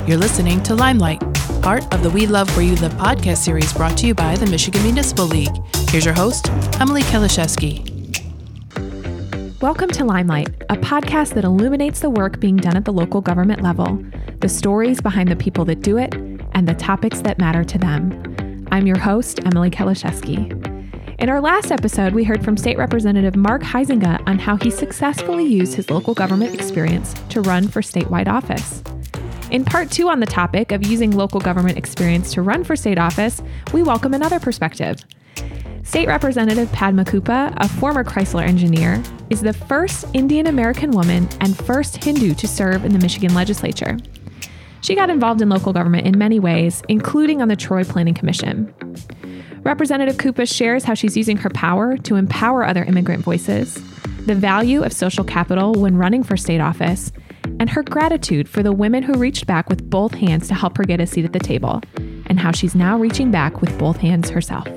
You're listening to Limelight, part of the We Love Where You Live podcast series brought to you by the Michigan Municipal League. Here's your host, Emily Kalashevsky. Welcome to Limelight, a podcast that illuminates the work being done at the local government level, the stories behind the people that do it, and the topics that matter to them. I'm your host, Emily Kalashevsky. In our last episode, we heard from State Representative Mark Huizenga on how he successfully used his local government experience to run for statewide office. In part 2 on the topic of using local government experience to run for state office, we welcome another perspective. State Representative Padma Kupa, a former Chrysler engineer, is the first Indian American woman and first Hindu to serve in the Michigan legislature. She got involved in local government in many ways, including on the Troy Planning Commission. Representative Kupa shares how she's using her power to empower other immigrant voices, the value of social capital when running for state office, and her gratitude for the women who reached back with both hands to help her get a seat at the table, and how she's now reaching back with both hands herself.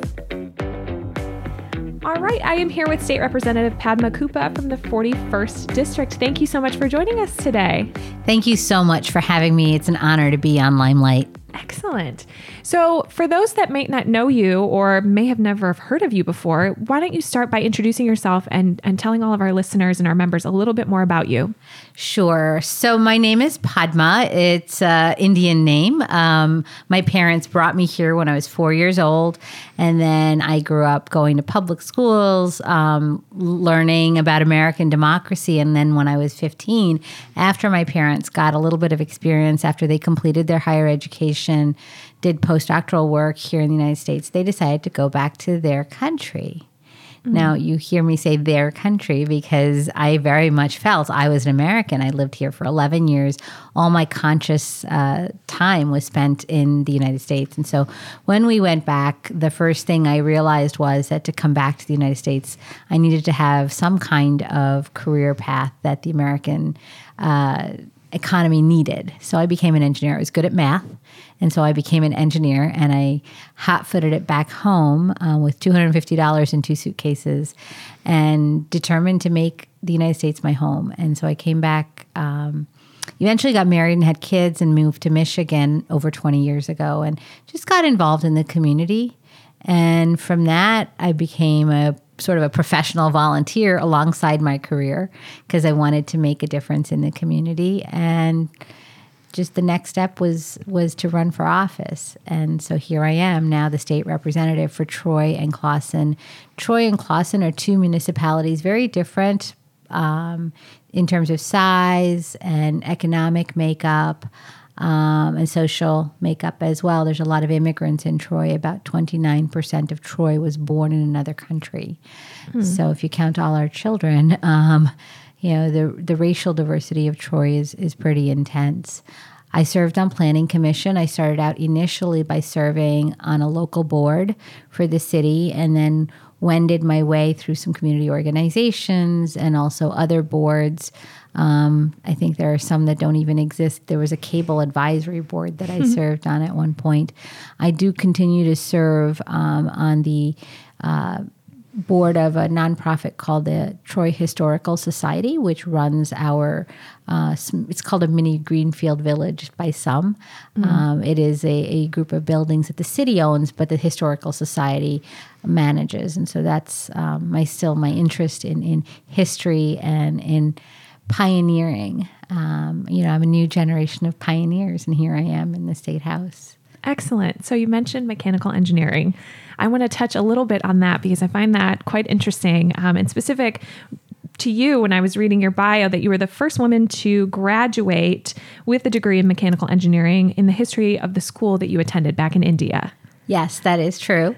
All right, I am here with State Representative Padma Kupa from the 41st District. Thank you so much for joining us today. Thank you so much for having me. It's an honor to be on Limelight. Excellent. So for those that may not know you or may have never heard of you before, why don't you start by introducing yourself and telling all of our listeners and our members a little bit more about you? Sure. So my name is Padma. It's an Indian name. My parents brought me here when I was 4 years old. And then I grew up going to public schools, learning about American democracy. And then when I was 15, after my parents got a little bit of experience, after they completed their higher education, did postdoctoral work here in the United States, they decided to go back to their country. Mm-hmm. Now, you hear me say their country because I very much felt I was an American. I lived here for 11 years. All my conscious time was spent in the United States. And so when we went back, the first thing I realized was that to come back to the United States, I needed to have some kind of career path that the American economy needed. So I became an engineer. I was good at math. And so I became an engineer, and I hot-footed it back home with $250 in 2 suitcases and determined to make the United States my home. And so I came back, eventually got married and had kids and moved to Michigan over 20 years ago and just got involved in the community. And from that, I became a sort of a professional volunteer alongside my career because I wanted to make a difference in the community. And just the next step was to run for office. And so here I am now, the state representative for Troy and Clawson. Troy and Clawson are 2 municipalities, very different in terms of size and economic makeup and social makeup as well. There's a lot of immigrants in Troy. About 29% of Troy was born in another country. So if you count all our children, the racial diversity of Troy is pretty intense. I served on Planning Commission. I started out initially by serving on a local board for the city and then wended my way through some community organizations and also other boards. I think there are some that don't even exist. There was a cable advisory board that I served on at one point. I do continue to serve on the board of a nonprofit called the Troy Historical Society, which runs our, it's called a mini Greenfield Village by some. It is a group of buildings that the city owns, but the Historical Society manages. And so that's my interest in history and in pioneering. I'm a new generation of pioneers, and here I am in the State House. Excellent. So you mentioned mechanical engineering. I want to touch a little bit on that because I find that quite interesting and specific to you when I was reading your bio that you were the first woman to graduate with a degree in mechanical engineering in the history of the school that you attended back in India. Yes, that is true.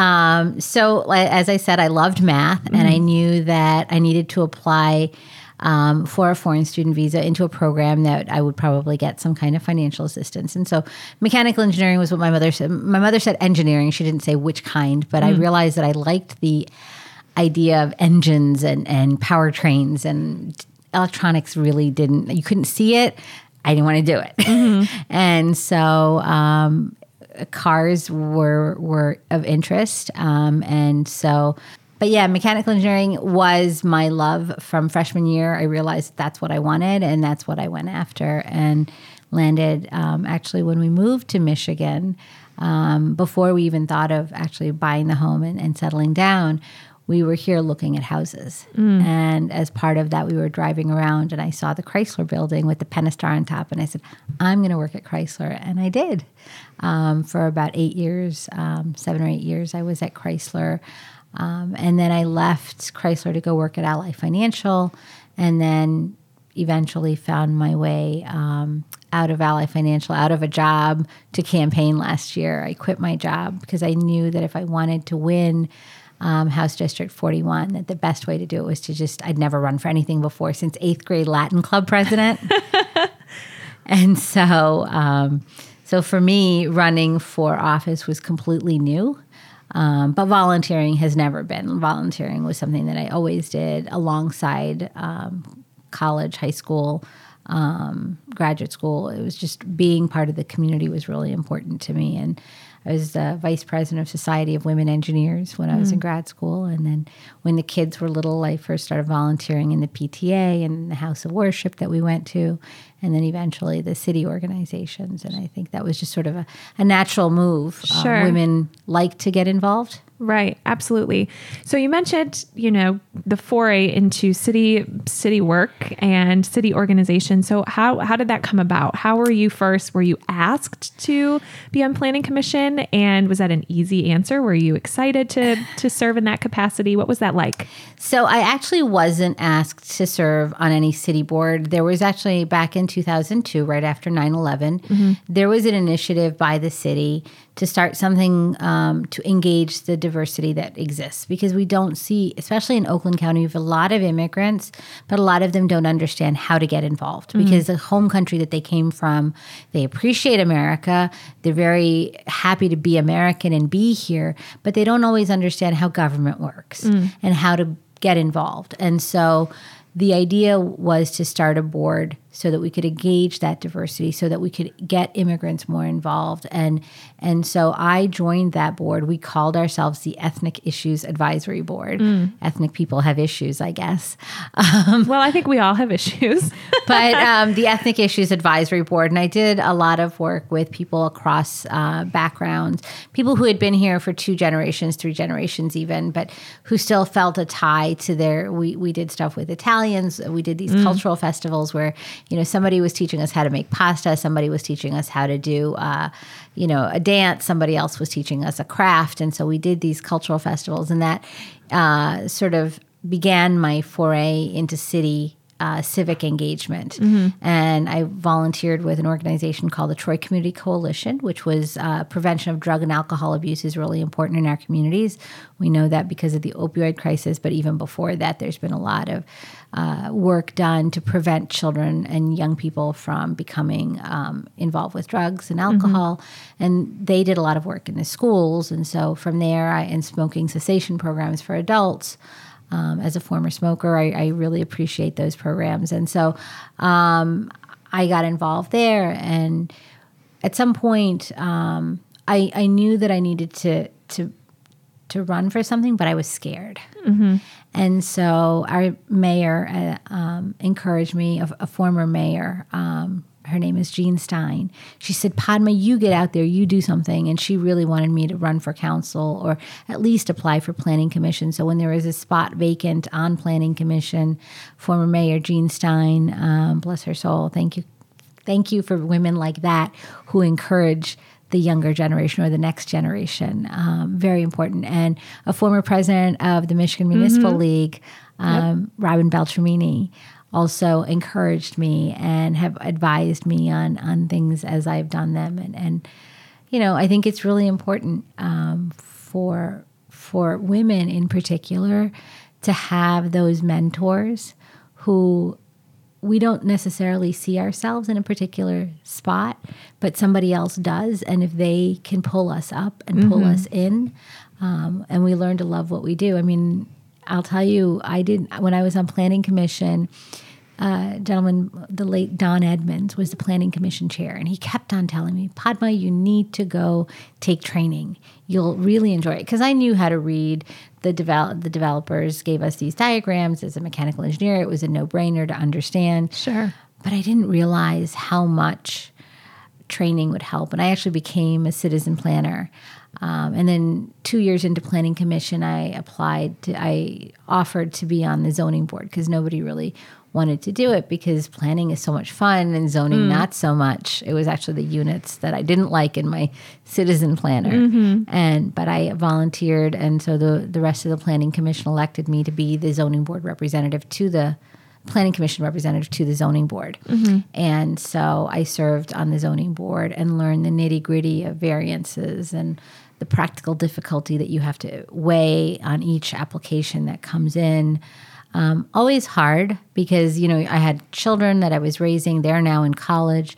So as I said, I loved math and I knew that I needed to apply for a foreign student visa into a program that I would probably get some kind of financial assistance. And so mechanical engineering was what my mother said. My mother said engineering. She didn't say which kind, but I realized that I liked the idea of engines and powertrains, and electronics really didn't, you couldn't see it. I didn't want to do it. And so cars were of interest. But yeah, mechanical engineering was my love from freshman year. I realized that's what I wanted, and that's what I went after. And landed actually when we moved to Michigan, before we even thought of actually buying the home and settling down. We were here looking at houses. And as part of that, we were driving around and I saw the Chrysler building with the Pentastar on top. And I said, I'm going to work at Chrysler. And I did. For about 8 years, 7 or 8 years, I was at Chrysler. And then I left Chrysler to go work at Ally Financial. And then eventually found my way out of Ally Financial, out of a job to campaign last year. I quit my job because I knew that if I wanted to win House District 41, that the best way to do it was to I'd never run for anything before since 8th grade Latin Club president. And so for me, running for office was completely new. But volunteering has never been. Volunteering was something that I always did alongside college, high school, graduate school. It was just being part of the community was really important to me. And I was the vice president of Society of Women Engineers when I was in grad school. And then when the kids were little, I first started volunteering in the PTA and the House of Worship that we went to, and then eventually the city organizations. And I think that was just sort of a natural move. Sure. Women like to get involved. Right. Absolutely. So you mentioned, the foray into city work and city organization. So how did that come about? How were you first? Were you asked to be on Planning Commission? And was that an easy answer? Were you excited to serve in that capacity? What was that like? So I actually wasn't asked to serve on any city board. There was actually back in 2002, right after 9/11, there was an initiative by the city to start something to engage the diversity that exists, because we don't see, especially in Oakland County, we have a lot of immigrants, but a lot of them don't understand how to get involved because the home country that they came from, they appreciate America. They're very happy to be American and be here, but they don't always understand how government works and how to get involved. And so the idea was to start a board so that we could engage that diversity, so that we could get immigrants more involved. And so I joined that board. We called ourselves the Ethnic Issues Advisory Board. Ethnic people have issues, I guess. Well, I think we all have issues. But the Ethnic Issues Advisory Board, and I did a lot of work with people across backgrounds, people who had been here for 2 generations, 3 generations even, but who still felt a tie to we did stuff with Italians. We did these cultural festivals where, somebody was teaching us how to make pasta. Somebody was teaching us how to do, a dance. Somebody else was teaching us a craft. And so we did these cultural festivals, and that sort of began my foray into city civic engagement. And I volunteered with an organization called the Troy Community Coalition, which was prevention of drug and alcohol abuse is really important in our communities. We know that because of the opioid crisis, but even before that, there's been a lot of work done to prevent children and young people from becoming involved with drugs and alcohol. And they did a lot of work in the schools. And so from there, and smoking cessation programs for adults. As a former smoker, I really appreciate those programs. And so I got involved there. And at some point, I knew that I needed to run for something, but I was scared. And so our mayor encouraged me, a former mayor, her name is Jean Stein. She said, Padma, you get out there, you do something. And she really wanted me to run for council or at least apply for Planning Commission. So when there was a spot vacant on Planning Commission, former Mayor Jean Stein, bless her soul, thank you. Thank you for women like that who encourage the younger generation or the next generation. Very important. And a former president of the Michigan Municipal League, Robin Beltramini, also encouraged me and have advised me on things as I've done them. And I think it's really important for women in particular to have those mentors who we don't necessarily see ourselves in a particular spot, but somebody else does. And if they can pull us up and pull us in, and we learn to love what we do. I mean, I'll tell you, when I was on Planning Commission, gentleman, the late Don Edmonds, was the Planning Commission chair, and he kept on telling me, Padma, you need to go take training. You'll really enjoy it. Because I knew how to read. The developers gave us these diagrams. As a mechanical engineer, it was a no-brainer to understand. Sure. But I didn't realize how much training would help. And I actually became a citizen planner. And then 2 years into planning commission, I offered to be on the zoning board because nobody really wanted to do it because planning is so much fun and zoning not so much. It was actually the units that I didn't like in my citizen planner. But I volunteered, and so the rest of the planning commission elected me to be the zoning board representative to the planning commission representative to the zoning board. And so I served on the zoning board and learned the nitty-gritty of variances and the practical difficulty that you have to weigh on each application that comes in. Always hard because, I had children that I was raising. They're now in college.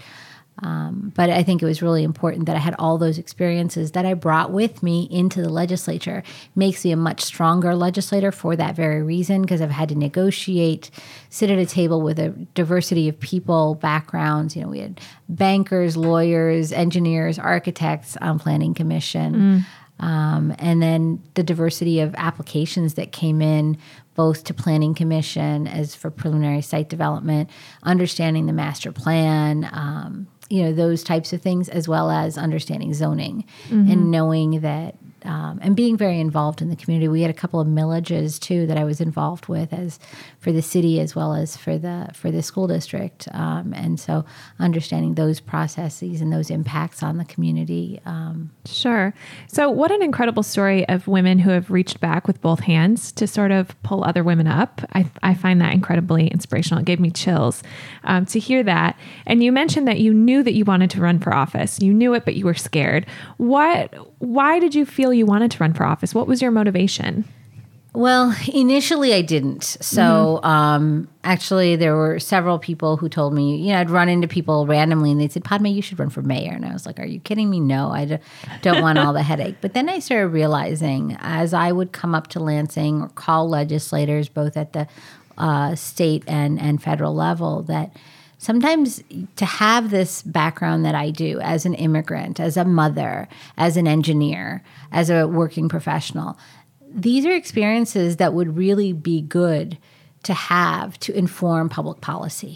But I think it was really important that I had all those experiences that I brought with me into the legislature. Makes me a much stronger legislator for that very reason, because I've had to negotiate, sit at a table with a diversity of people, backgrounds. We had bankers, lawyers, engineers, architects on planning commission. And then the diversity of applications that came in, both to planning commission as for preliminary site development, understanding the master plan, those types of things, as well as understanding zoning and knowing that, and being very involved in the community. We had a couple of millages too that I was involved with, as for the city as well as for the school district, and so understanding those processes and those impacts on the community. Sure. So what an incredible story of women who have reached back with both hands to sort of pull other women up. I find that incredibly inspirational. It gave me chills to hear that. And you mentioned that you knew that you wanted to run for office. You knew it, but you were scared. Why did you feel you wanted to run for office? What was your motivation? Well, initially I didn't. So actually there were several people who told me, I'd run into people randomly and they'd say, Padma, you should run for mayor. And I was like, are you kidding me? No, I don't want all the headache. But then I started realizing, as I would come up to Lansing or call legislators both at the state and federal level, that sometimes to have this background that I do as an immigrant, as a mother, as an engineer, as a working professional, these are experiences that would really be good to have to inform public policy,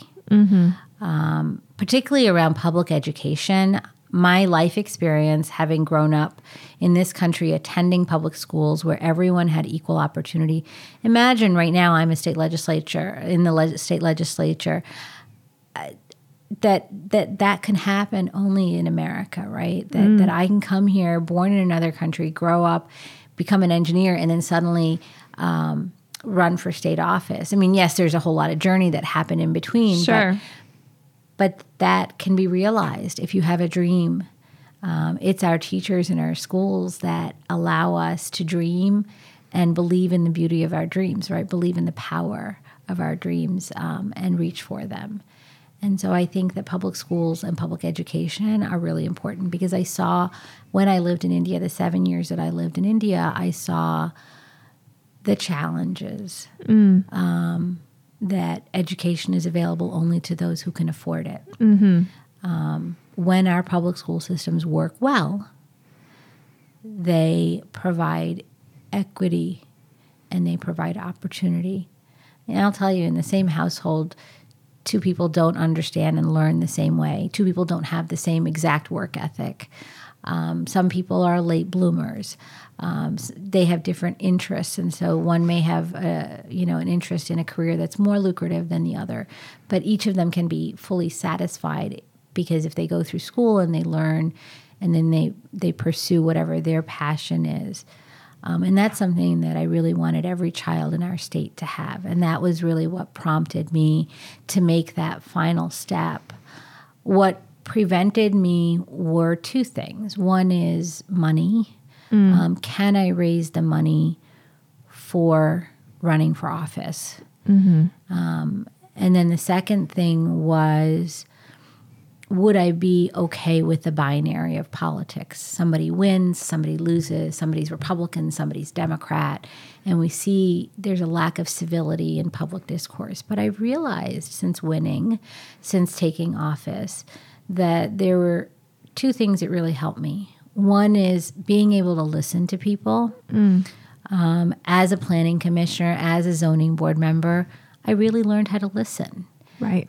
particularly around public education. My life experience, having grown up in this country, attending public schools where everyone had equal opportunity. Imagine right now I'm a state legislature, state legislature, that can happen only in America, right? That I can come here, born in another country, grow up, become an engineer, and then suddenly run for state office. I mean, yes, there's a whole lot of journey that happened in between. Sure. But that can be realized if you have a dream. It's our teachers in our schools that allow us to dream and believe in the beauty of our dreams, right? Believe in the power of our dreams and reach for them. And so I think that public schools and public education are really important, because I saw when I lived in India, the 7 years that I lived in India, I saw the challenges that education is available only to those who can afford it. When our public school systems work well, they provide equity and they provide opportunity. And I'll tell you, in the same household, two people don't understand and learn the same way. Two people don't have the same exact work ethic. Some people are late bloomers. They have different interests, and so one may have an interest in a career that's more lucrative than the other. But each of them can be fully satisfied, because if they go through school and they learn, and then they pursue whatever their passion is. And that's something that I really wanted every child in our state to have. And that was really what prompted me to make that final step. What prevented me were two things. One is money. Can I raise the money for running for office? And then the second thing was, would I be okay with the binary of politics? Somebody wins, somebody loses, somebody's Republican, somebody's Democrat. And we see there's a lack of civility in public discourse. But I've realized since winning, since taking office, that there were two things that really helped me. One is being able to listen to people. As a planning commissioner, as a zoning board member, I really learned how to listen. Right.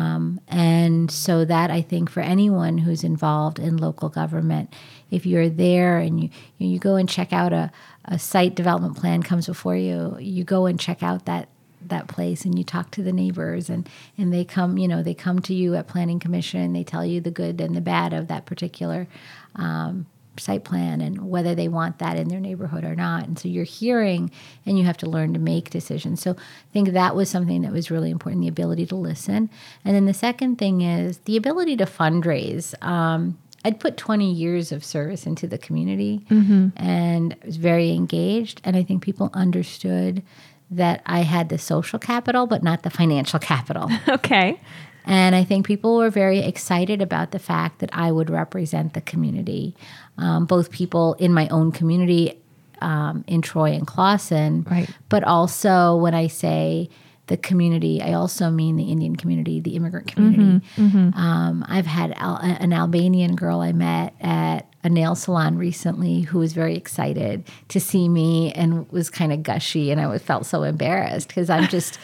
And so that, I think, for anyone who's involved in local government, if you're there and you go and check out a site development plan comes before you, you go and check out that place and you talk to the neighbors and they come to you at Planning Commission. They tell you the good and the bad of that particular site plan and whether they want that in their neighborhood or not. And so you're hearing and you have to learn to make decisions. So I think that was something that was really important, the ability to listen. And then the second thing is the ability to fundraise. I'd put 20 years of service into the community and I was very engaged. And I think people understood that I had the social capital, but not the financial capital. Okay. And I think people were very excited about the fact that I would represent the community, both people in my own community in Troy and Clawson, right. But also when I say the community, I also mean the Indian community, the immigrant community. I've had an Albanian girl I met at a nail salon recently who was very excited to see me and was kind of gushy, and I felt so embarrassed because I'm just,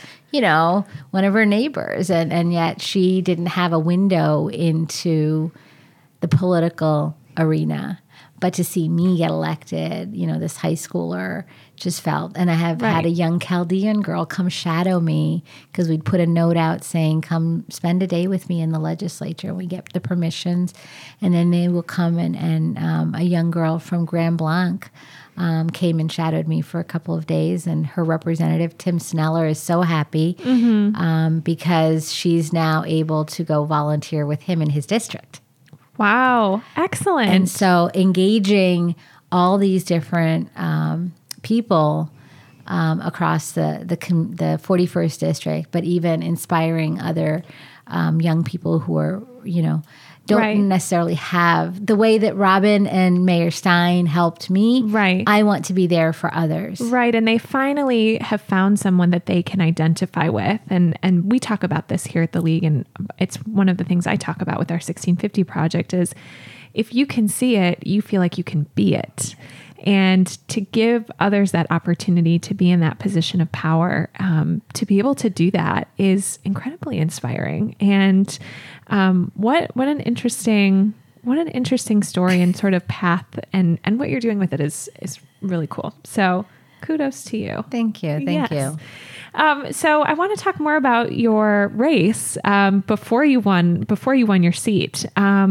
one of her neighbors, and yet she didn't have a window into the political arena. But to see me get elected, this high schooler just felt, and I have had a young Chaldean girl come shadow me because we'd put a note out saying, come spend a day with me in the legislature. We get the permissions, and then they will come and a young girl from Grand Blanc came and shadowed me for a couple of days, and her representative, Tim Sneller, is so happy because she's now able to go volunteer with him in his district. Wow. Excellent. And so engaging all these different people across the 41st district, but even inspiring other young people who are, don't necessarily have the way that Robin and Mayor Stein helped me. Right. I want to be there for others. Right. And they finally have found someone that they can identify with. And we talk about this here at the League. And it's one of the things I talk about with our 1650 project is if you can see it, you feel like you can be it. And to give others that opportunity to be in that position of power, to be able to do that is incredibly inspiring. And what an interesting story and sort of path, and what you're doing with it is really cool. So kudos to you. Thank you. Thank you. So I want to talk more about your race before you won your seat.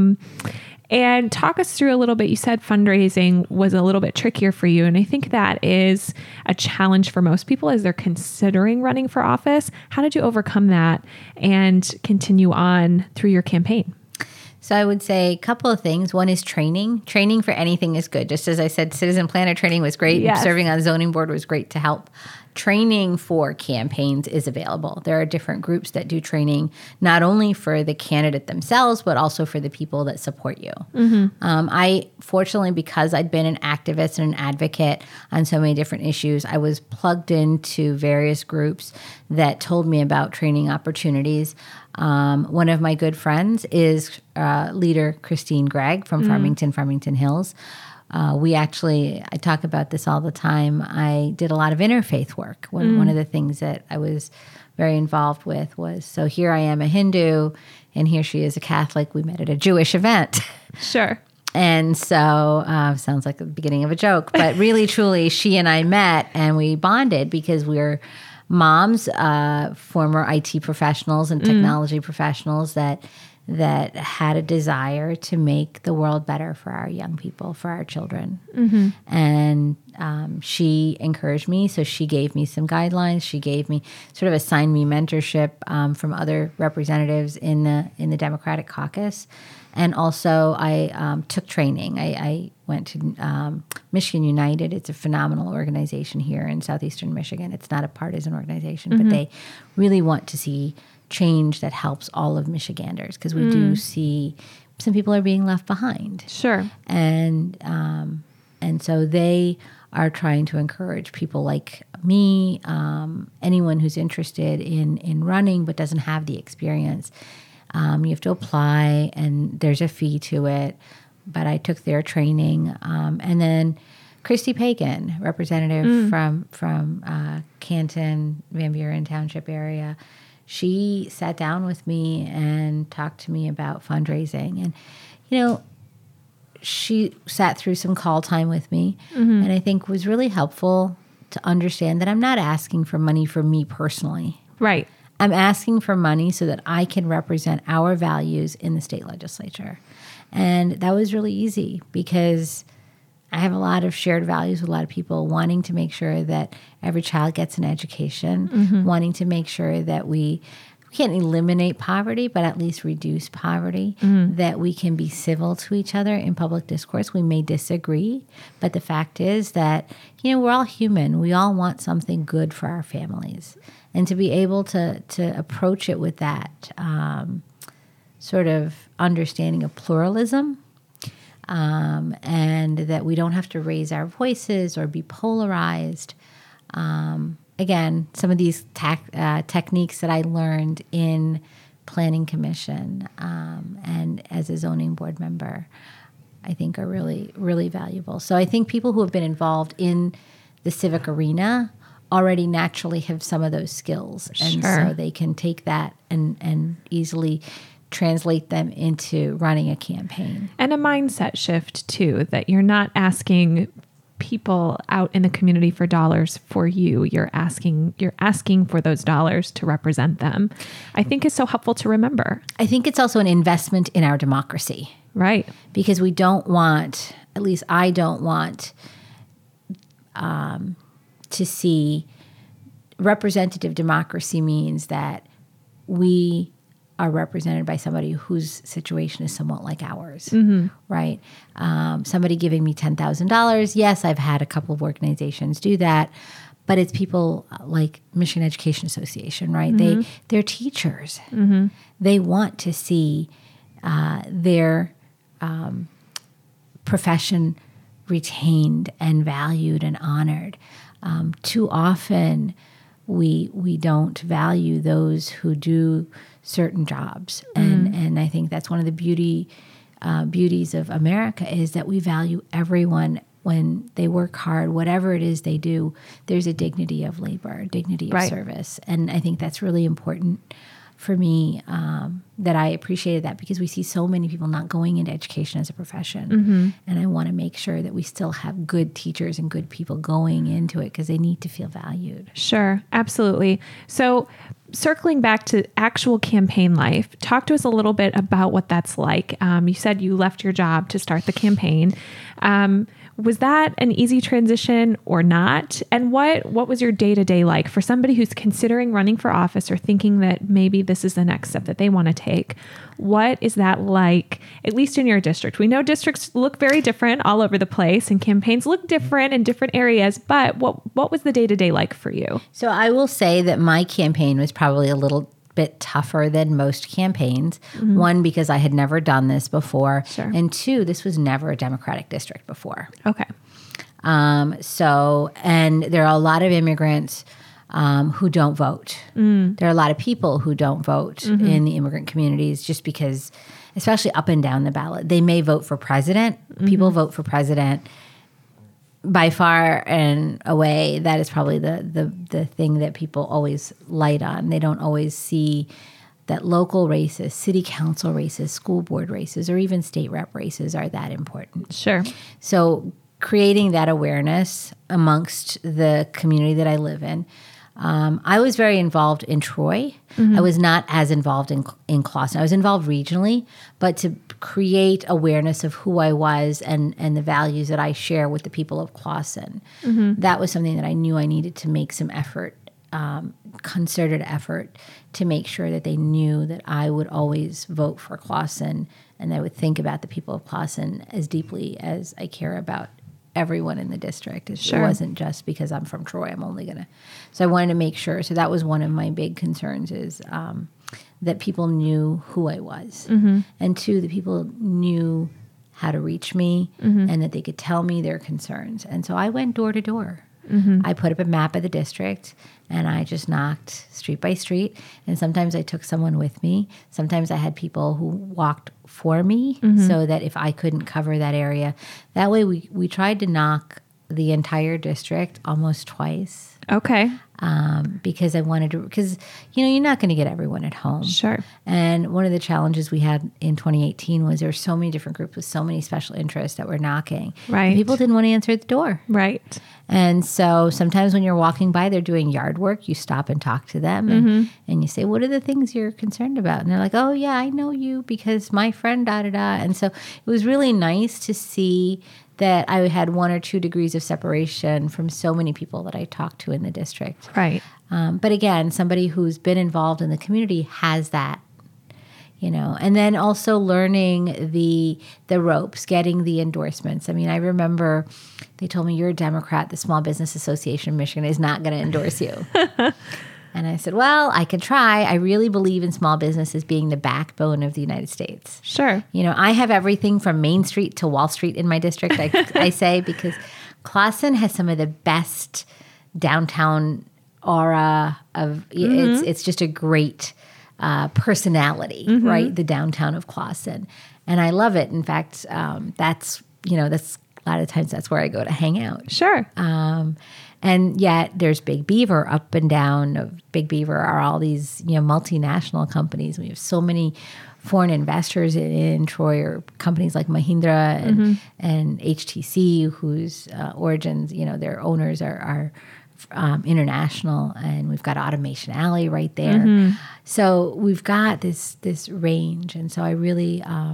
And talk us through a little bit. You said fundraising was a little bit trickier for you. And I think that is a challenge for most people as they're considering running for office. How did you overcome that and continue on through your campaign? So I would say a couple of things. One is training. Training for anything is good. Just as I said, citizen planner training was great. Yes. Serving on the zoning board was great to help. Training for campaigns is available. There are different groups that do training, not only for the candidate themselves, but also for the people that support you. I, fortunately, because I'd been an activist and an advocate on so many different issues, I was plugged into various groups that told me about training opportunities. One of my good friends is leader Christine Gregg from Farmington Hills. I talk about this all the time. I did a lot of interfaith work. One of the things that I was very involved with was, so here I am a Hindu and here she is a Catholic. We met at a Jewish event. Sure. And so, sounds like the beginning of a joke, but really, truly, she and I met and we bonded because we're moms, former IT professionals and technology professionals that had a desire to make the world better for our young people, for our children. And she encouraged me, so she gave me some guidelines. She gave me, sort of assigned me mentorship from other representatives in the Democratic caucus. And also I took training. I went to Michigan United. It's a phenomenal organization here in southeastern Michigan. It's not a partisan organization, but they really want to see change that helps all of Michiganders, because we do see some people are being left behind. Sure. And so they are trying to encourage people like me, anyone who's interested in running but doesn't have the experience. You have to apply, and there's a fee to it. But I took their training, and then Christy Pagan, representative from Canton, Van Buren Township area. she sat down with me and talked to me about fundraising. And, you know, she sat through some call time with me, and I think was really helpful to understand that I'm not asking for money for me personally. Right. I'm asking for money so that I can represent our values in the state legislature. And that was really easy because I have a lot of shared values with a lot of people, wanting to make sure that every child gets an education, wanting to make sure that we can't eliminate poverty, but at least reduce poverty, that we can be civil to each other in public discourse. We may disagree, but the fact is that, you know, we're all human. We all want something good for our families. And to be able to approach it with that sort of understanding of pluralism, and that we don't have to raise our voices or be polarized. Again, some of these techniques that I learned in Planning Commission and as a zoning board member, I think are really, really valuable. So I think people who have been involved in the civic arena already naturally have some of those skills. And so they can take that and easily translate them into running a campaign. And a mindset shift too, that you're not asking people out in the community for dollars for you. You're asking for those dollars to represent them. I think is so helpful to remember. I think it's also an investment in our democracy. Right. Because we don't want, at least I don't want, to see representative democracy means that we are represented by somebody whose situation is somewhat like ours, right? Somebody giving me $10,000. Yes, I've had a couple of organizations do that, but it's people like Michigan Education Association, right? They're teachers. They want to see their profession retained and valued and honored. Too often, we don't value those who do certain jobs, and I think that's one of the beauties of America is that we value everyone when they work hard, whatever it is they do. There's a dignity of labor, dignity of service, and I think that's really important for me, that I appreciated that because we see so many people not going into education as a profession. And I want to make sure that we still have good teachers and good people going into it because they need to feel valued. Sure, absolutely. So circling back to actual campaign life, talk to us a little bit about what that's like. You said you left your job to start the campaign. Was that an easy transition or not? And what was your day-to-day like for somebody who's considering running for office or thinking that maybe this is the next step that they want to take? What is that like, at least in your district? We know districts look very different all over the place and campaigns look different in different areas, but what was the day-to-day like for you? So I will say that my campaign was probably a little bit tougher than most campaigns. One, because I had never done this before. Sure. And two, this was never a Democratic district before. Okay. And there are a lot of immigrants who don't vote. There are a lot of people who don't vote in the immigrant communities just because, especially up and down the ballot, they may vote for president. People vote for president. By far and away, that is probably the thing that people always light on. They don't always see that local races, city council races, school board races, or even state rep races are that important. Sure. So creating that awareness amongst the community that I live in. I was very involved in Troy. I was not as involved in Clawson. I was involved regionally, but to create awareness of who I was and the values that I share with the people of Clawson, that was something that I knew I needed to make some effort, concerted effort, to make sure that they knew that I would always vote for Clawson and I would think about the people of Clawson as deeply as I care about everyone in the district. It wasn't just because I'm from Troy. I'm only going to. So I wanted to make sure. So that was one of my big concerns is that people knew who I was. And two, that people knew how to reach me and that they could tell me their concerns. And so I went door to door. I put up a map of the district and I just knocked street by street. And sometimes I took someone with me. Sometimes I had people who walked for me so that if I couldn't cover that area, that way we tried to knock the entire district almost twice. Okay. Because I wanted to, because, you're not going to get everyone at home. Sure. And one of the challenges we had in 2018 was there were so many different groups with so many special interests that were knocking. Right. And people didn't want to answer at the door. Right. And so sometimes when you're walking by, they're doing yard work, you stop and talk to them and you say, what are the things you're concerned about? And they're like, oh yeah, I know you because my friend, da-da-da. And so it was really nice to see that I had 1 or 2 degrees of separation from so many people that I talked to in the district. Right. But again, somebody who's been involved in the community has that, and then also learning the ropes, getting the endorsements. I mean, I remember they told me, you're a Democrat. The Small Business Association of Michigan is not going to endorse you. And I said, well, I could try. I really believe in small business as being the backbone of the United States. Sure. I have everything from Main Street to Wall Street in my district, I say, because Clawson has some of the best downtown aura of, it's just a great personality, right? The downtown of Clawson. And I love it. In fact, that's a lot of times that's where I go to hang out. Sure. And yet there's Big Beaver. Up and down of Big Beaver are all these, multinational companies. We have so many foreign investors in Troy, or companies like Mahindra and HTC, whose origins, their owners are international. And we've got Automation Alley right there. So we've got this range. And so I really, I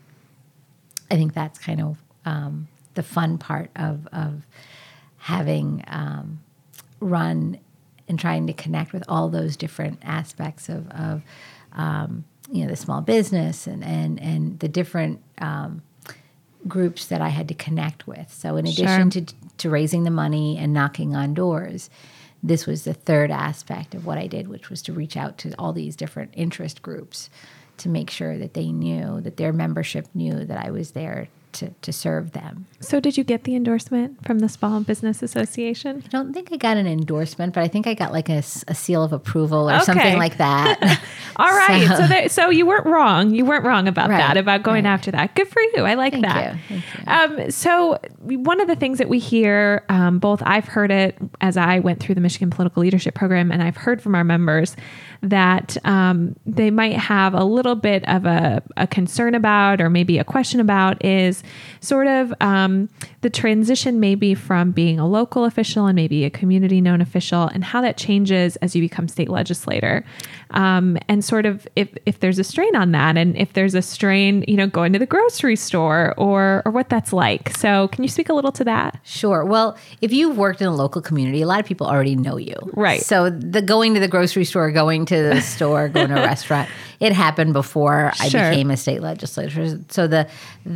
think that's kind of the fun part of having run and trying to connect with all those different aspects of the small business and the different groups that I had to connect with. So in addition to raising the money and knocking on doors, this was the third aspect of what I did, which was to reach out to all these different interest groups to make sure that they knew, that their membership knew that I was there to serve them. So did you get the endorsement from the Small Business Association? I don't think I got an endorsement, but I think I got like a seal of approval or something like that. All right. So you weren't wrong. You weren't wrong about that, about going after that. Good for you. I like that. Thank you. So one of the things that we hear, both I've heard it as I went through the Michigan Political Leadership Program, and I've heard from our members that they might have a little bit of a concern about, or maybe a question about, is sort of the transition maybe from being a local official and maybe a community known official, and how that changes as you become state legislator. And sort of if there's a strain on that, and if there's a strain, going to the grocery store or what that's like. So can you speak a little to that? Sure. Well, if you've worked in a local community, a lot of people already know you. Right. So the going to the grocery store, going to the store, going to a restaurant, it happened before I became a state legislator. So the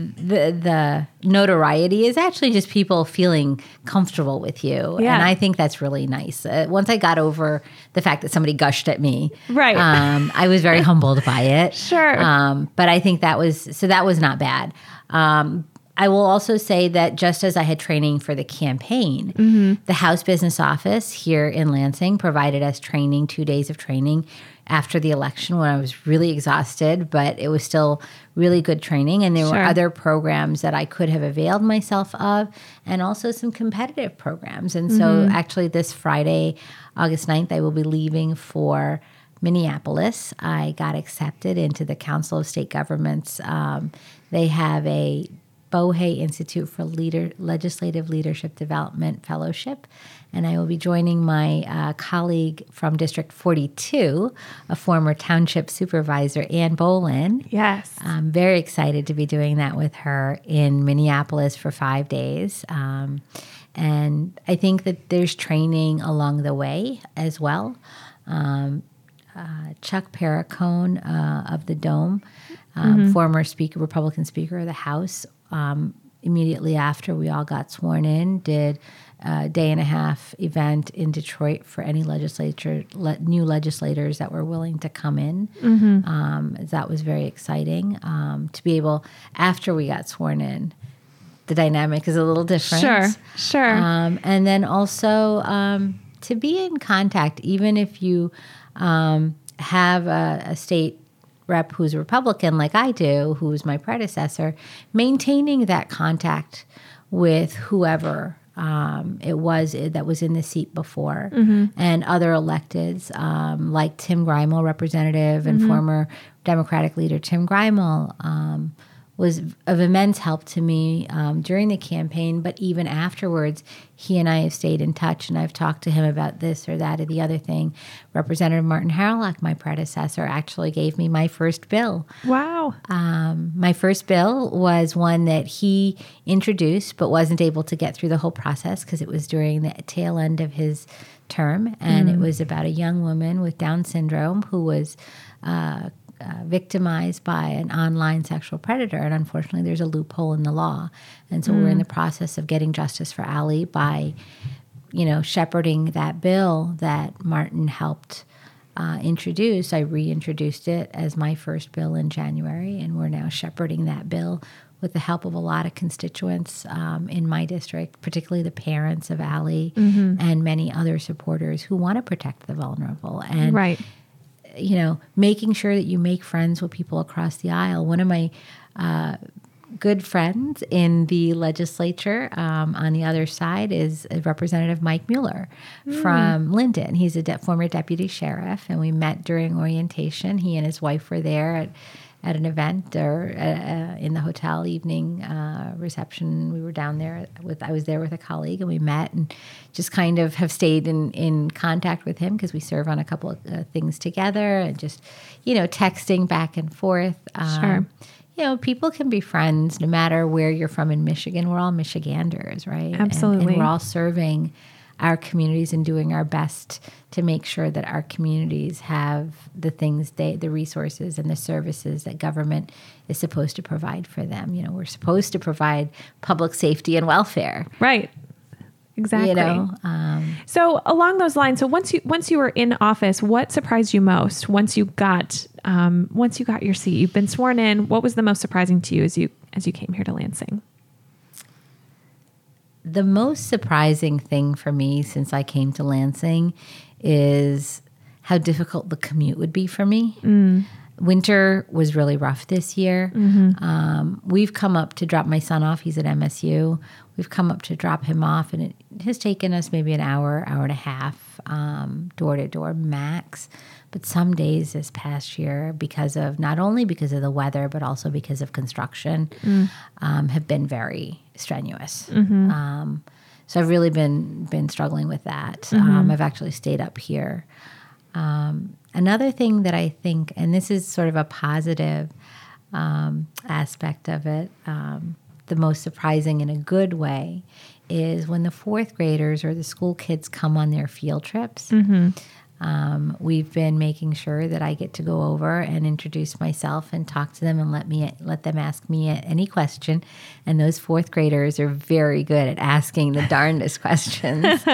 notoriety is actually just people feeling comfortable with you. Yeah. And I think that's really nice. Once I got over the fact that somebody gushed at me, right. I was very humbled by it. Sure. But I think that was not bad. I will also say that just as I had training for the campaign, the House Business Office here in Lansing provided us training, 2 days of training after the election when I was really exhausted, but it was still really good training. And there were other programs that I could have availed myself of, and also some competitive programs. And so actually this Friday, August 9th, I will be leaving for Minneapolis. I got accepted into the Council of State Governments. They have a Bohe Institute for Legislative Leadership Development Fellowship, and I will be joining my colleague from District 42, a former township supervisor, Ann Bolin. Yes. I'm very excited to be doing that with her in Minneapolis for 5 days. And I think that there's training along the way as well. Chuck Perricone of the Dome, former Republican Speaker of the House, immediately after we all got sworn in, did a day-and-a-half event in Detroit for any new legislators that were willing to come in. That was very exciting to be able, after we got sworn in, the dynamic is a little different. Sure. And then also to be in contact, even if you have a state rep who's a Republican like I do, who's my predecessor, maintaining that contact with whoever that was in the seat before, and other electeds like Tim Greimel, representative and former Democratic leader Tim Greimel, was of immense help to me during the campaign, but even afterwards, he and I have stayed in touch, and I've talked to him about this or that or the other thing. Representative Martin Harrelak, my predecessor, actually gave me my first bill. Wow. My first bill was one that he introduced but wasn't able to get through the whole process because it was during the tail end of his term, and it was about a young woman with Down syndrome who was victimized by an online sexual predator, and unfortunately there's a loophole in the law, and so we're in the process of getting justice for Allie by shepherding that bill that Martin helped introduce. I reintroduced it as my first bill in January, and we're now shepherding that bill with the help of a lot of constituents in my district, particularly the parents of Allie and many other supporters who want to protect the vulnerable. And right. Making sure that you make friends with people across the aisle. One of my good friends in the legislature on the other side is Representative Mike Mueller from Linden. He's a former deputy sheriff, and we met during orientation. He and his wife were there at an event or in the hotel evening reception. We were down there I was there with a colleague, and we met and just kind of have stayed in contact with him because we serve on a couple of things together, and just, texting back and forth. Sure. People can be friends no matter where you're from in Michigan. We're all Michiganders, right? Absolutely. And we're all serving our communities and doing our best to make sure that our communities have the things the resources and the services that government is supposed to provide for them. We're supposed to provide public safety and welfare. Right. Exactly. So along those lines, so once you were in office, what surprised you most once you got your seat? You've been sworn in. What was the most surprising to you as you came here to Lansing? The most surprising thing for me since I came to Lansing is how difficult the commute would be for me. Winter was really rough this year. We've come up to drop my son off. He's at MSU. We've come up to drop him off, and it has taken us maybe an hour and a half, door to door max. But some days this past year, not only because of the weather, but also because of construction, have been very strenuous. So I've really been struggling with that. I've actually stayed up here. Another thing that I think, and this is sort of a positive aspect of it, the most surprising in a good way, is when the fourth graders or the school kids come on their field trips. We've been making sure that I get to go over and introduce myself and talk to them and let them ask me any question. And those fourth graders are very good at asking the darndest questions.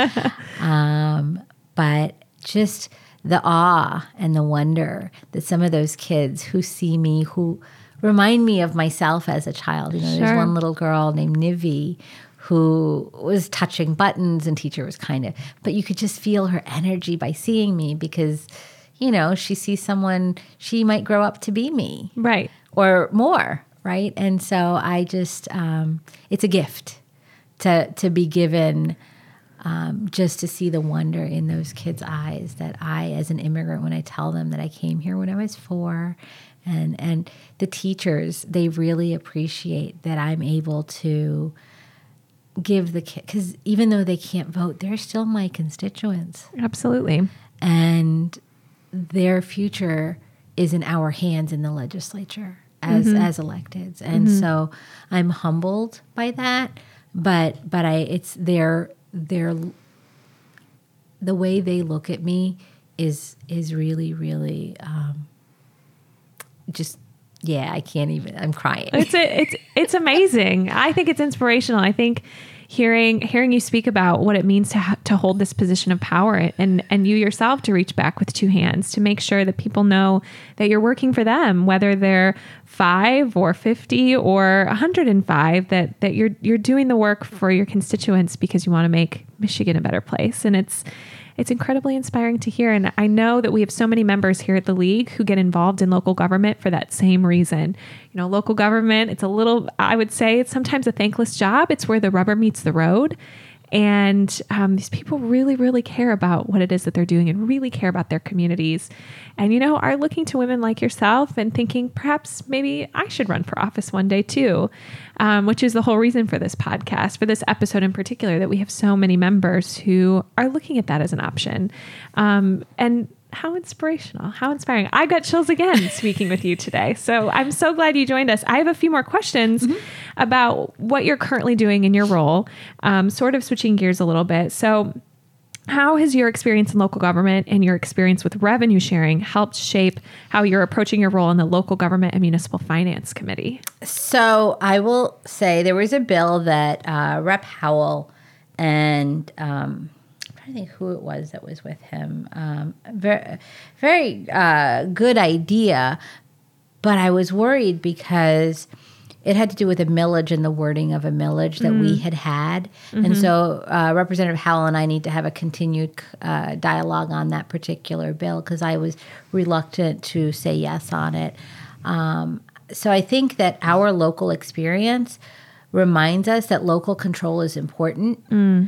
But just the awe and the wonder that some of those kids who see me, who remind me of myself as a child. There's one little girl named Nivi who was touching buttons, and teacher was but you could just feel her energy by seeing me because, she sees someone, she might grow up to be me. Right. Or more, right? And so I just, it's a gift to be given just to see the wonder in those kids' eyes that I, as an immigrant, when I tell them that I came here when I was 4, and the teachers, they really appreciate that I'm able to give the kid, because even though they can't vote, they're still my constituents. Absolutely. And their future is in our hands in the legislature as electeds. And so I'm humbled by that, but it's the way they look at me is really, really I can't even, I'm crying. It's amazing. I think it's inspirational. I think hearing you speak about what it means to hold this position of power and you yourself to reach back with 2 hands to make sure that people know that you're working for them, whether they're 5 or 50 or 105, that you're doing the work for your constituents because you want to make Michigan a better place. And it's incredibly inspiring to hear. And I know that we have so many members here at the League who get involved in local government for that same reason. Local government, I would say it's sometimes a thankless job. It's where the rubber meets the road. And these people really, really care about what it is that they're doing and really care about their communities. And, are looking to women like yourself and thinking, perhaps maybe I should run for office one day too, which is the whole reason for this podcast, for this episode in particular, that we have so many members who are looking at that as an option. And how inspirational, how inspiring. I got chills again speaking with you today. So I'm so glad you joined us. I have a few more questions about what you're currently doing in your role, sort of switching gears a little bit. So how has your experience in local government and your experience with revenue sharing helped shape how you're approaching your role in the local government and municipal finance committee? So I will say there was a bill that Rep. Howell and I think who it was that was with him. Very good idea, but I was worried because it had to do with a millage and the wording of a millage that we had. And so Representative Howell and I need to have a continued dialogue on that particular bill because I was reluctant to say yes on it. So I think that our local experience reminds us that local control is important.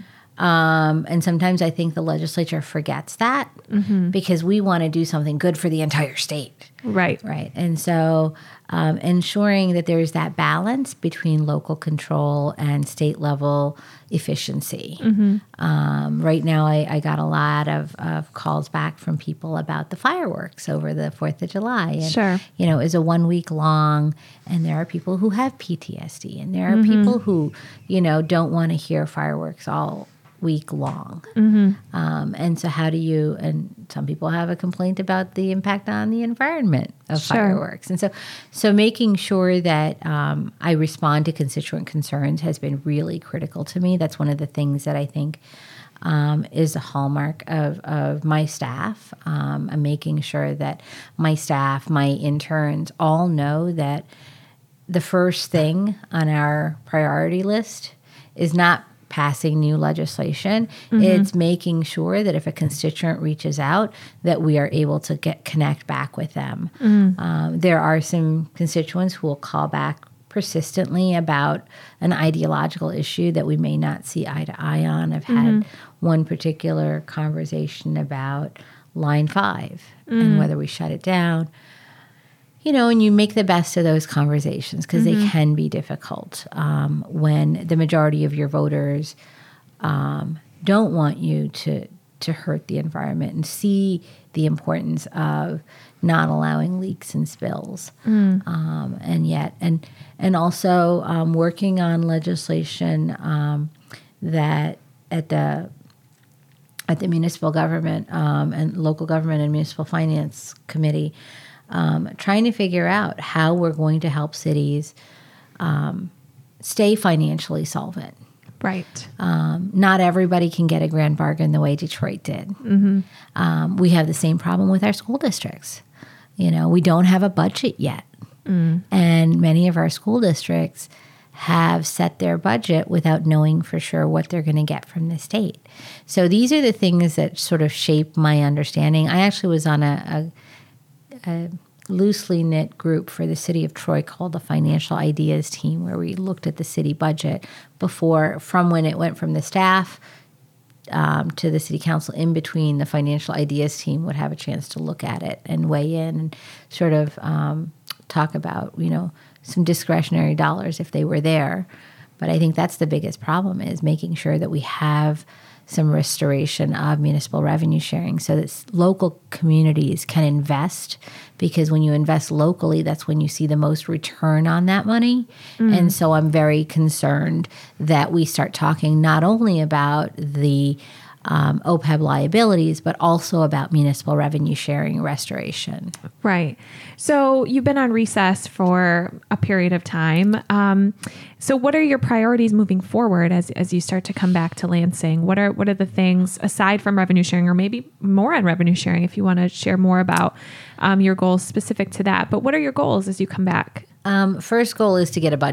And sometimes I think the legislature forgets that because we want to do something good for the entire state. Right. Right. And so ensuring that there's that balance between local control and state level efficiency. Right now, I got a lot of calls back from people about the fireworks over the 4th of July. And, Sure. it was a 1 week long, and there are people who have PTSD, and there are people who, don't want to hear fireworks all week long. And so how do you, and some people have a complaint about the impact on the environment of fireworks. And so making sure that I respond to constituent concerns has been really critical to me. That's one of the things that I think is a hallmark of my staff. I'm making sure that my staff, my interns all know that the first thing on our priority list is not passing new legislation. It's making sure that if a constituent reaches out, that we are able to connect back with them. There are some constituents who will call back persistently about an ideological issue that we may not see eye to eye on. I've had one particular conversation about Line 5 and whether we shut it down. And you make the best of those conversations because they can be difficult when the majority of your voters don't want you to hurt the environment and see the importance of not allowing leaks and spills. And also working on legislation that at the municipal government and local government and municipal finance committee, trying to figure out how we're going to help cities stay financially solvent. Right. Not everybody can get a grand bargain the way Detroit did. We have the same problem with our school districts. We don't have a budget yet. And many of our school districts have set their budget without knowing for sure what they're going to get from the state. So these are the things that sort of shape my understanding. I actually was on a loosely knit group for the city of Troy called the Financial Ideas Team, where we looked at the city budget from when it went from the staff to the city council. In between, the Financial Ideas Team would have a chance to look at it and weigh in and sort of talk about, some discretionary dollars if they were there. But I think that's the biggest problem, is making sure that we have some restoration of municipal revenue sharing so that local communities can invest, because when you invest locally, that's when you see the most return on that money. And so I'm very concerned that we start talking not only about the OPEB liabilities, but also about municipal revenue sharing restoration. Right. So you've been on recess for a period of time. So what are your priorities moving forward as you start to come back to Lansing? What are the things aside from revenue sharing, or maybe more on revenue sharing, if you want to share more about your goals specific to that? But what are your goals as you come back? First goal is to get a budget.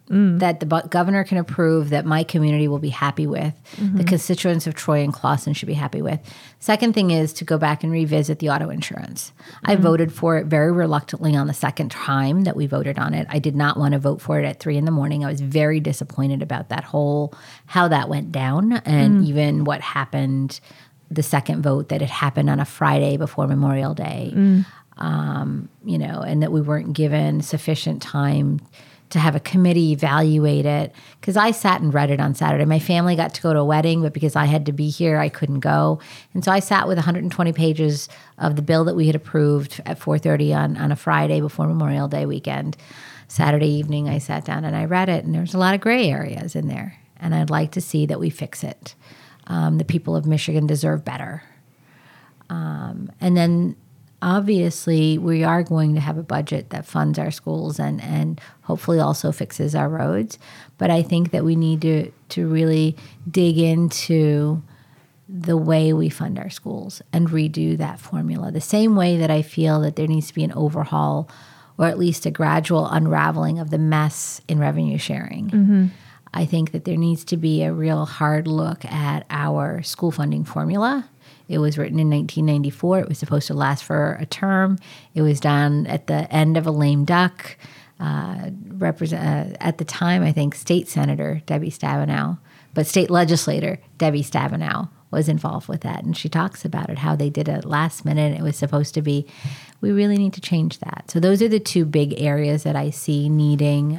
that the governor can approve, that my community will be happy with, the constituents of Troy and Clawson should be happy with. Second thing is to go back and revisit the auto insurance. I voted for it very reluctantly on the second time that we voted on it. I did not want to vote for it at 3 a.m. I was very disappointed about how that went down, and even what happened, the second vote, that it happened on a Friday before Memorial Day, and that we weren't given sufficient time to have a committee evaluate it, because I sat and read it on Saturday. My family got to go to a wedding, but because I had to be here, I couldn't go. And so I sat with 120 pages of the bill that we had approved at 4:30 on a Friday before Memorial Day weekend. Saturday evening, I sat down and I read it, and there's a lot of gray areas in there. And I'd like to see that we fix it. The people of Michigan deserve better. And then obviously, we are going to have a budget that funds our schools and hopefully also fixes our roads. But I think that we need to really dig into the way we fund our schools and redo that formula. The same way that I feel that there needs to be an overhaul, or at least a gradual unraveling of the mess in revenue sharing. I think that there needs to be a real hard look at our school funding formula. It was written in 1994. It was supposed to last for a term. It was done at the end of a lame duck. At the time, I think state senator Debbie Stabenow, but state legislator Debbie Stabenow was involved with that. And she talks about it, how they did it last minute. It was supposed to be. We really need to change that. So those are the two big areas that I see needing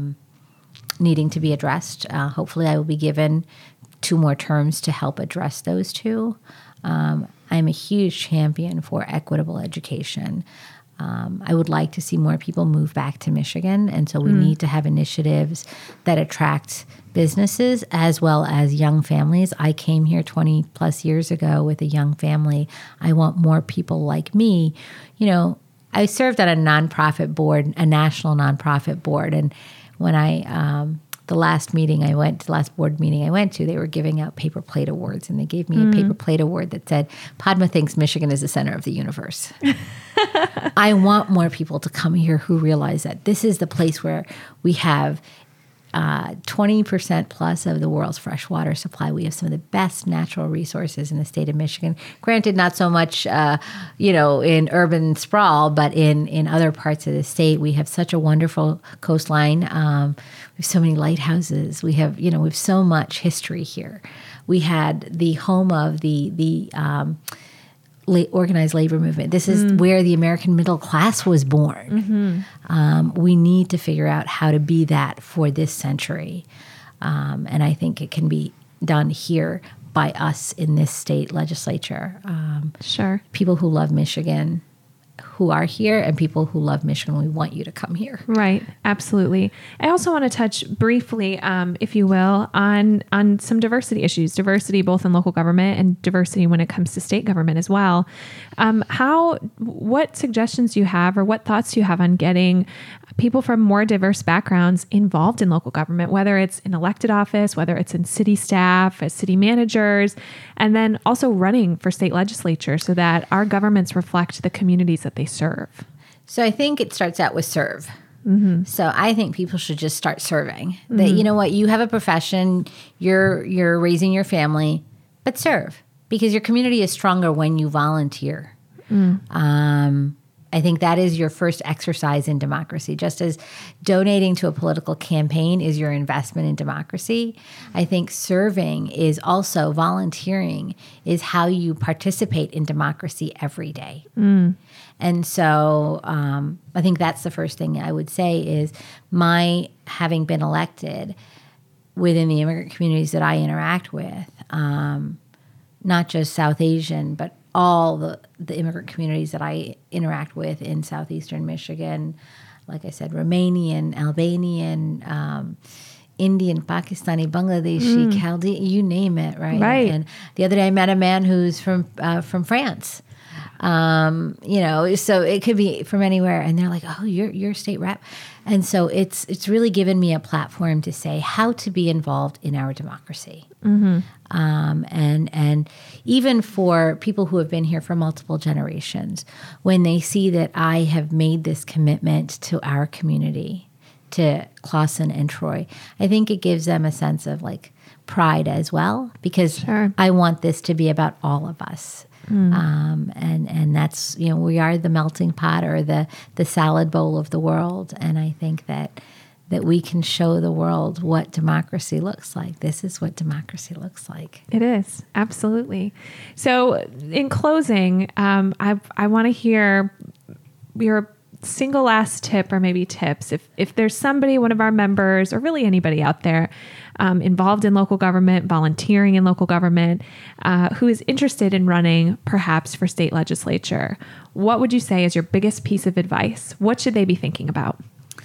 to be addressed. Hopefully I will be given 2 more terms to help address those two. I'm a huge champion for equitable education. I would like to see more people move back to Michigan, and so we need to have initiatives that attract businesses as well as young families. I came here 20 plus years ago with a young family. I want more people like me. I served on a nonprofit board, a national nonprofit board, and when the last board meeting I went to, they were giving out paper plate awards, and they gave me a paper plate award that said, Padma thinks Michigan is the center of the universe. I want more people to come here who realize that this is the place where we have 20% plus of the world's freshwater supply. We have some of the best natural resources in the state of Michigan. Granted, not so much, in urban sprawl, but in other parts of the state, we have such a wonderful coastline. We have so many lighthouses. We have so much history here. We had the home of the organized labor movement. This is where the American middle class was born. We need to figure out how to be that for this century. And I think it can be done here by us in this state legislature. Sure. People who love Michigan, who are here, and people who love Michigan, we want you to come here. Right. Absolutely. I also want to touch briefly, if you will, on some diversity issues, diversity both in local government and diversity when it comes to state government as well. What suggestions do you have, or what thoughts do you have on getting people from more diverse backgrounds involved in local government, whether it's in elected office, whether it's in city staff, as city managers, and then also running for state legislature so that our governments reflect the communities that they serve? So I think it starts out with serve. So I think people should just start serving. That, you know what, you have a profession, you're raising your family, but serve, because your community is stronger when you volunteer. I think that is your first exercise in democracy. Just as donating to a political campaign is your investment in democracy, I think serving is also, volunteering is how you participate in democracy every day. And so I think that's the first thing I would say is my having been elected within the immigrant communities that I interact with, not just South Asian, but all the immigrant communities that I interact with in southeastern Michigan, like I said, Romanian, Albanian, Indian, Pakistani, Bangladeshi, Chaldean, you name it, right? Right. And the other day I met a man who's from France. So it could be from anywhere, and they're like, "Oh, you're a state rep," and so it's really given me a platform to say how to be involved in our democracy, and even for people who have been here for multiple generations, when they see that I have made this commitment to our community, to Clawson and Troy. I think it gives them a sense of like pride as well, because I want this to be about all of us. And that's, we are the melting pot or the salad bowl of the world. And I think that we can show the world what democracy looks like. This is what democracy looks like. It is. Absolutely. So in closing, I want to hear your single last tip, or maybe tips. If there's somebody, one of our members, or really anybody out there involved in local government, volunteering in local government, who is interested in running perhaps for state legislature, what would you say is your biggest piece of advice? What should they be thinking about?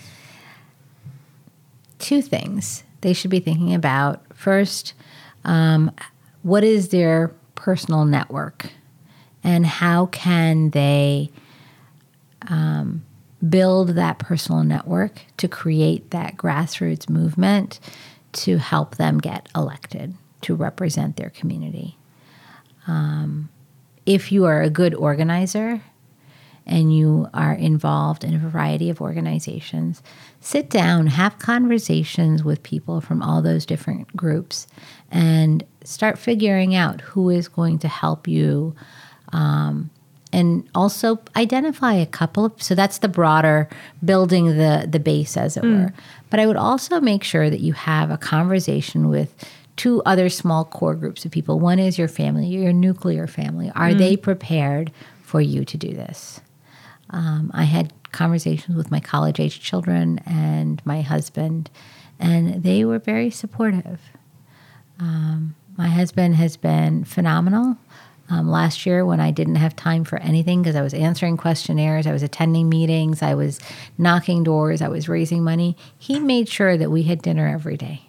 Two things they should be thinking about. First, what is their personal network, and how can they build that personal network to create that grassroots movement to help them get elected to represent their community. If you are a good organizer and you are involved in a variety of organizations, sit down, have conversations with people from all those different groups, and start figuring out who is going to help you. And also identify a couple of, so that's the broader building the base, as it were. But I would also make sure that you have a conversation with two other small core groups of people. One is your family, your nuclear family. Are they prepared for you to do this? I had conversations with my college-age children and my husband, and they were very supportive. My husband has been phenomenal. Last year, when I didn't have time for anything because I was answering questionnaires, I was attending meetings, I was knocking doors, I was raising money, he made sure that we had dinner every day.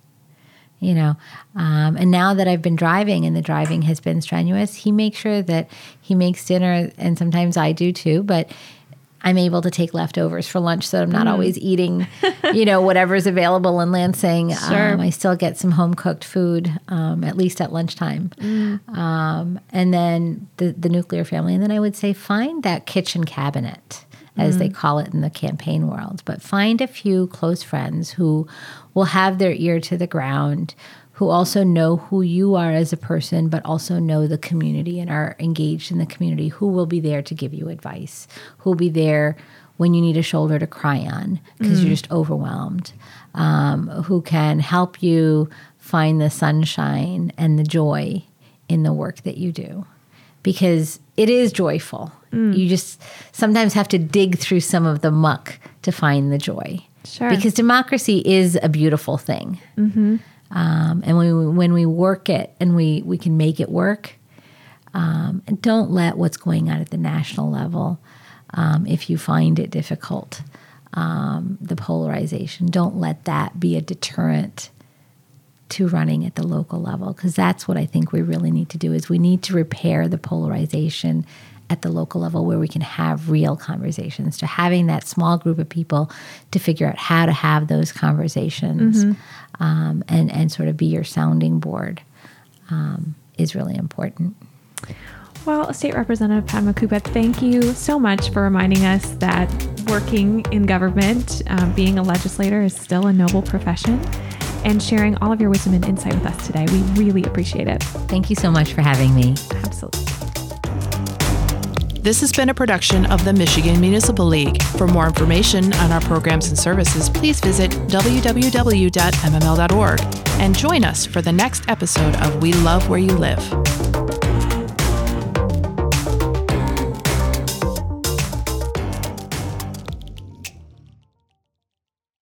And now that I've been driving and the driving has been strenuous, he makes sure that he makes dinner, and sometimes I do too, but I'm able to take leftovers for lunch so I'm not always eating, whatever's available in Lansing. Sure. I still get some home-cooked food, at least at lunchtime. And then the nuclear family. And then I would say find that kitchen cabinet, as they call it in the campaign world. But find a few close friends who will have their ear to the ground, who also know who you are as a person, but also know the community and are engaged in the community, who will be there to give you advice, who will be there when you need a shoulder to cry on because you're just overwhelmed, who can help you find the sunshine and the joy in the work that you do. Because it is joyful. You just sometimes have to dig through some of the muck to find the joy. Sure. Because democracy is a beautiful thing. And when we work it and we can make it work, and don't let what's going on at the national level, if you find it difficult, the polarization, don't let that be a deterrent to running at the local level, because that's what I think we really need to do, is we need to repair the polarization at the local level where we can have real conversations, to having that small group of people to figure out how to have those conversations and sort of be your sounding board is really important. Well, State Representative Padma Kubet, thank you so much for reminding us that working in government, being a legislator, is still a noble profession, and sharing all of your wisdom and insight with us today. We really appreciate it. Thank you so much for having me. Absolutely. This has been a production of the Michigan Municipal League. For more information on our programs and services, please visit www.mml.org and join us for the next episode of We Love Where You Live.